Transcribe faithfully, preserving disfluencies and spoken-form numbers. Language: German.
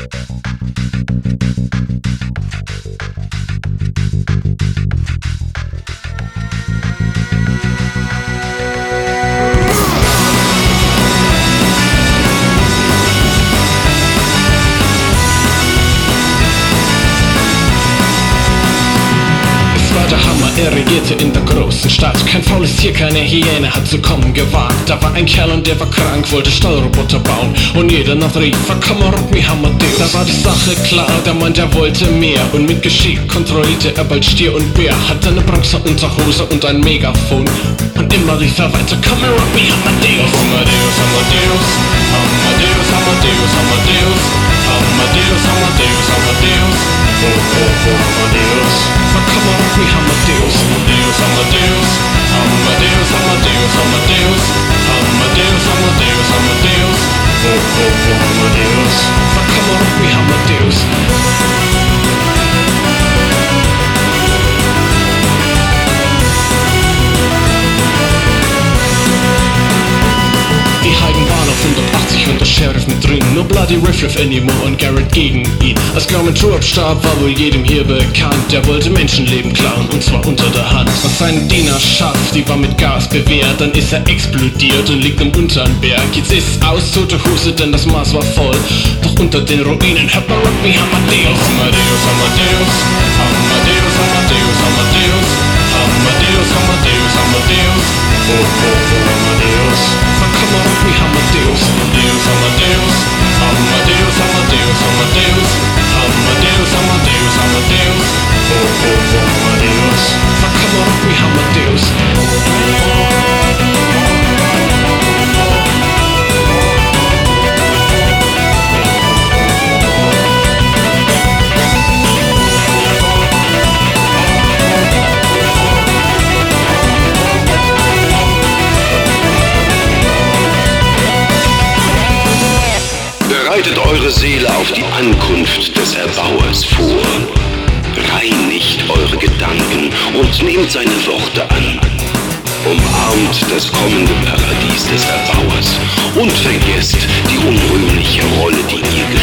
Er regierte in der großen Stadt. Kein faules Tier, keine Hyäne hat zu kommen gewagt. Da war ein Kerl und der war krank, wollte Stallroboter bauen. Und jeder noch rief, komm mal, rock mich Amadeus. Da war die Sache klar, der Mann, der wollte mehr. Und mit Geschick kontrollierte er bald Stier und Bär. Hatte eine Bronzeunterhose und ein Megafon. Und immer rief er weiter, komm mal, rock mich Amadeus. Amadeus, Amadeus, Amadeus, Amadeus, Amadeus, Amadeus, Amadeus, Amadeus. Oh, oh, oh, Amadeus. Komm mal, rock mich Amadeus. Amadeus, Amadeus, Amadeus, Amadeus, Amadeus, Amadeus, Amadeus, Amadeus. Oh, oh, oh, Amadeus. Komm mal, rock mich Amadeus. Die Heiden waren auf hundertachtzig und der Sheriff mit drin. No bloody riff riff anymore und Garrett gegen ihn. Als Garmin Troop starb, war wohl jedem hier bekannt. Der wollte Menschenleben klauen und zwar unter der Hand. Was seine Dienerschaft, die war mit Gas bewehrt. Dann ist er explodiert und liegt am unteren Berg. Jetzt ist aus, tote Hose, denn das Maß war voll. Doch unter den Ruinen hört man Rock me Amadeus. Amadeus, Amadeus, Amadeus, Amadeus, Amadeus, Amadeus, Amadeus, Amadeus. Oh, oh, oh, Amadeus. Komm mal, rock me Amadeus. Amadeus, Amadeus, Amadeus, Amadeus, Amadeus, Amadeus, Amadeus, Amadeus. Oh, oh, oh, Amadeus. Komm mal, rock me Amadeus. Bereitet eure Seele auf die Ankunft des Erbauers vor. Reinigt eure Gedanken und nehmt seine Worte an. Umarmt das kommende Paradies des Erbauers und vergesst die unrühmliche Rolle, die ihr